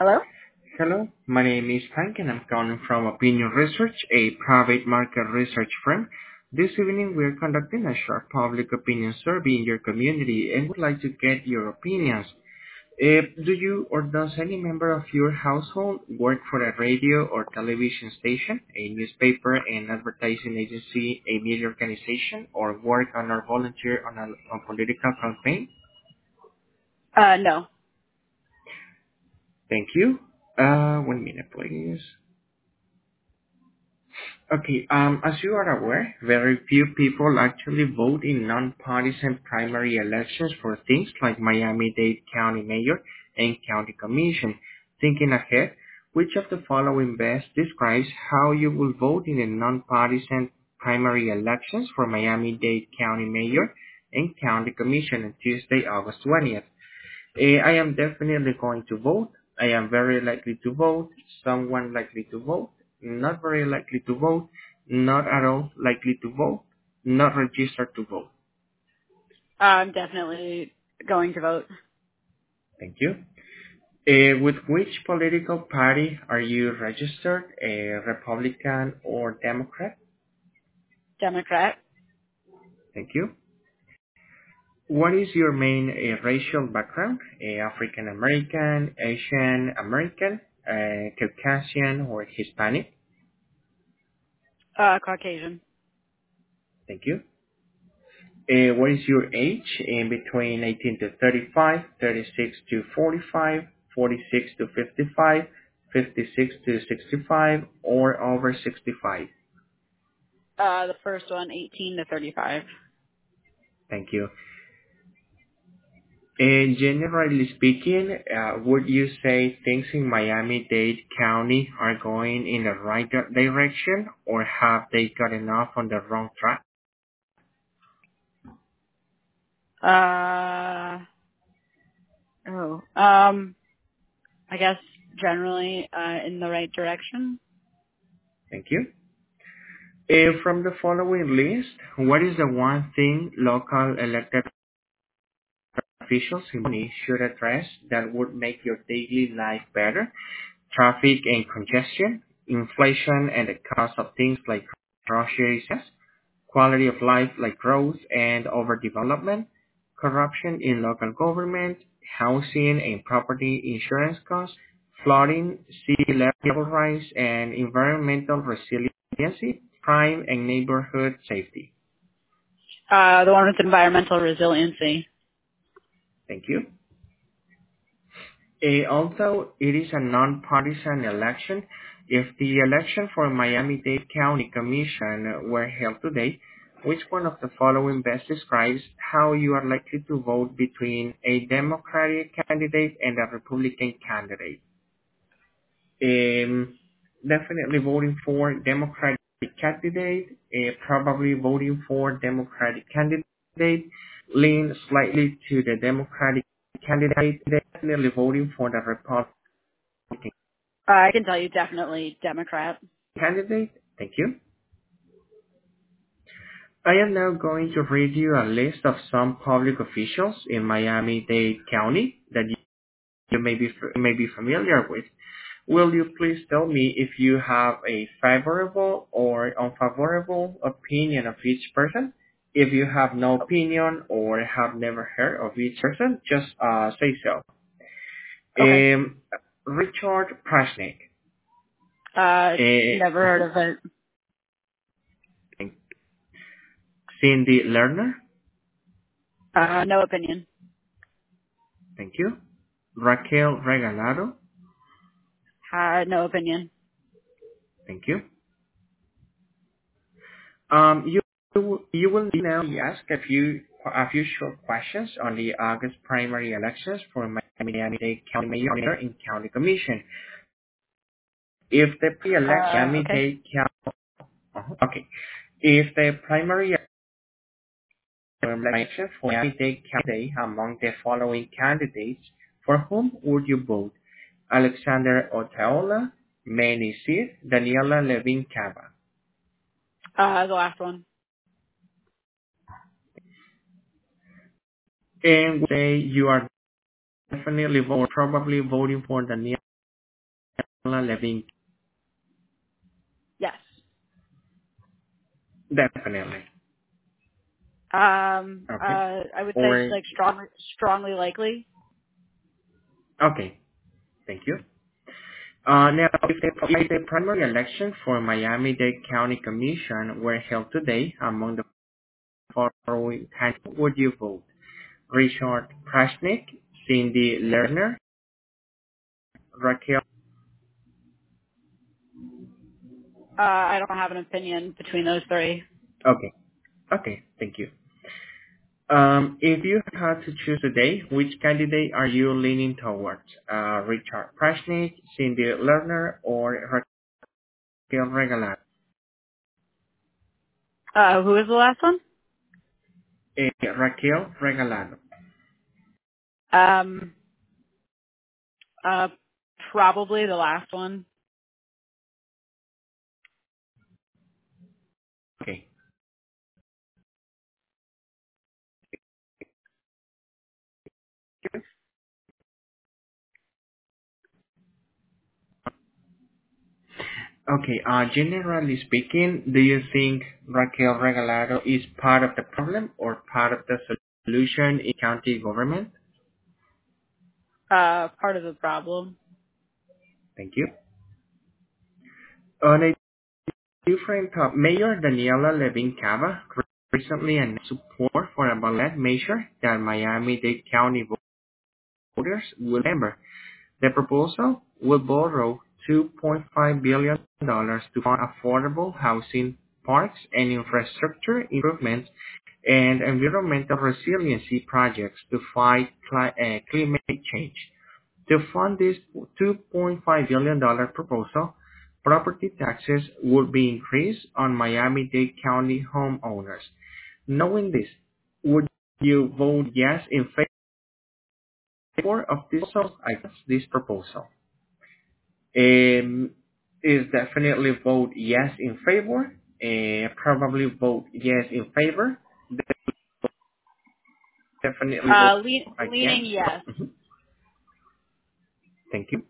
Hello? Hello, my name is Frank and I'm calling from Opinion Research, a private market research firm. This evening we are conducting a short public opinion survey in your community and would like to get your opinions. Do you or does any member of your household work for a radio or television station, a newspaper, an advertising agency, a media organization, or work on or volunteer on a political campaign? No. Thank you. 1 minute, please. Okay, as you are aware, very few people actually vote in non-partisan primary elections for things like Miami-Dade County Mayor and County Commission. Thinking ahead, which of the following best describes how you will vote in the non-partisan primary elections for Miami-Dade County Mayor and County Commission on Tuesday, August 20th? I am definitely going to vote. I am very likely to vote. Someone likely to vote. Not very likely to vote. Not at all likely to vote. Not registered to vote. I'm definitely going to vote Thank you. With which political party are you registered? A Republican or Democrat? Democrat. Thank you. What is your main racial background? African American, Asian American, Caucasian, or Hispanic? Caucasian. Thank you. What is your age? In between 18 to 35, 36 to 45, 46 to 55, 56 to 65, or over 65? The first one, 18 to 35. Thank you. And generally speaking, would you say things in Miami-Dade County are going in the right direction, or have they gotten off on the wrong track? I guess generally, in the right direction. Thank you. From the following list, what is the one thing local elected officials in Muni should address that would make your daily life better? Traffic and congestion, inflation and the cost of things like groceries, quality of life like growth and overdevelopment, corruption in local government, housing and property insurance costs, flooding, sea level rise, and environmental resiliency, crime and neighborhood safety. The one with environmental resiliency. Thank you. Although it is a non-partisan election, if the election for Miami-Dade County Commission were held today, which one of the following best describes how you are likely to vote between a Democratic candidate and a Republican candidate? Um, Definitely voting for Democratic candidate, probably voting for Democratic candidate, lean slightly to the Democratic candidate, definitely voting for the Republican I can tell you definitely Democrat. candidate. Thank you. I am now going to read you a list of some public officials in Miami-Dade County that you may be familiar with. Will you please tell me if you have a favorable or unfavorable opinion of each person? If you have no opinion or have never heard of each person, just say so. Okay. Um, Richard Prashnik, Never heard of it. Cindy Lerner, No opinion. thank you. Raquel Regalado, No opinion. thank you. You will now be asked a few short questions on the August primary elections for Miami-Dade County Mayor and County Commission. If the pre-elect Okay. Miami-Dade County, okay, if the primary election for Miami-Dade County among the following candidates, for whom would you vote? Alexander Otaola, Manny Sid, Daniela Levin Cava. The last one. And say you are definitely probably voting for Daniela Levin? Yes. Definitely. Okay. I would say Or like strongly likely. okay. Thank you. Now, if the primary election for Miami-Dade County Commission were held today, among the following candidates would you vote? Richard Prashnik, Cindy Lerner, Raquel. I don't have an opinion between those three. Okay. Okay. Thank you. If you had to choose today, which candidate are you leaning towards? Richard Prashnik, Cindy Lerner, or Raquel Regalado? Who is the last one? Raquel Regalado. Um, uh, Probably the last one. Okay. Okay. Generally speaking, do you think Raquel Regalado is part of the problem or part of the solution in county government? Part of the problem. Thank you. On a different top, Mayor Daniela Levin Cava recently announced support for a ballot measure that Miami-Dade County voters will remember. The proposal will borrow $2.5 billion dollars to fund affordable housing, parks, and infrastructure improvements and environmental resiliency projects to fight climate change. To fund this $2.5 billion proposal, property taxes would be increased on Miami-Dade County homeowners. Knowing this, would you vote yes in favor of this proposal? Is definitely vote yes in favor. Probably vote yes in favor. Definitely vote Leaning against. yes. Mhm. Thank you.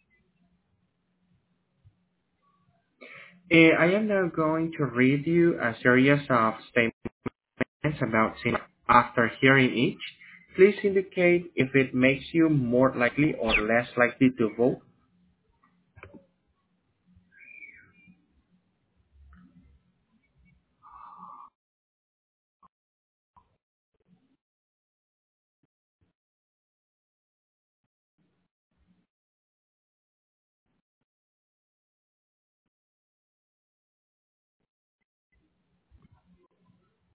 I am now going to read you a series of statements about sin. After hearing each, please indicate if it makes you more likely or less likely to vote